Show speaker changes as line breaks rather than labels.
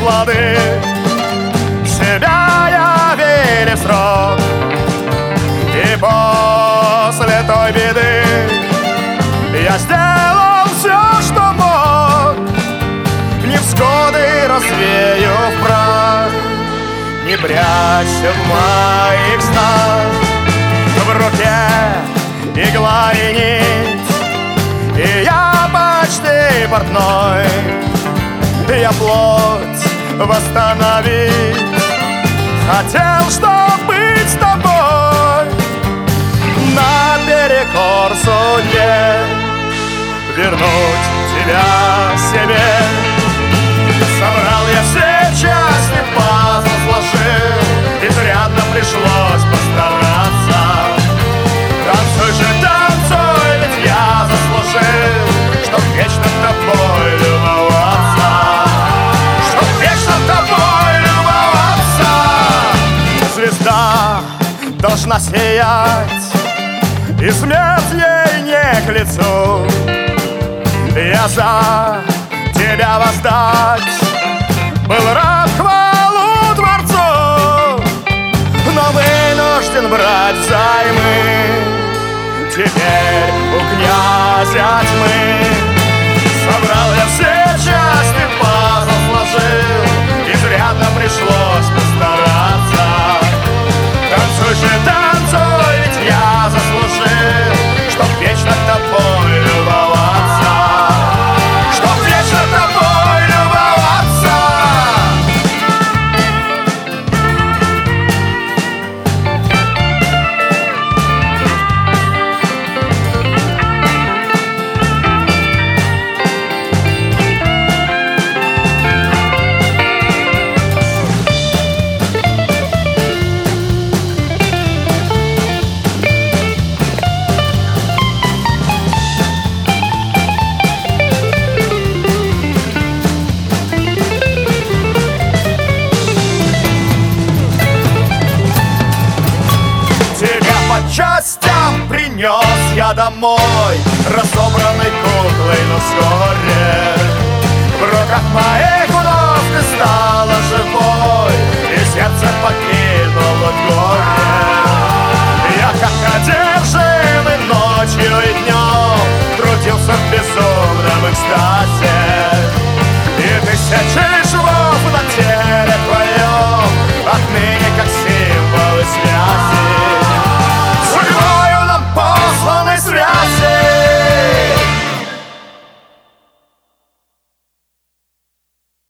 плоды. Себя я верю в срок, и после той беды я сделал все, что мог. Невзгоды развею в прах, не прячься в моих снах. В руке игла и нить, и я почти портной. Я плоть восстановить хотел, чтоб быть с тобой. Наперекор судьбе вернуть тебя себе. Собрал я все части, пазл сложил, изрядно пришлось постараться. Танцуй же, танцуй, ведь я заслужил, чтоб вечно тобой любоваться. Чтоб вечно тобой любоваться. Звезда должна сиять, и смерть ей не к лицу. Я за тебя воздать был рад хвалу Творцу, но вынужден брать взаймы теперь у князя тьмы. Собрал я все части, пазл сложил, изрядно пришлось постараться. Танцуй же, танцуй, ведь я заслужил, чтоб вечно тобой любоваться. Чтоб вечно тобой любоваться. Частям принес я домой, разобранной куклой, но вскоре в руках моих вновь ты стала живой, и сердце покинуло горе. Я как одержимый ночью и днем трудился в безумном экстазе, и тысячи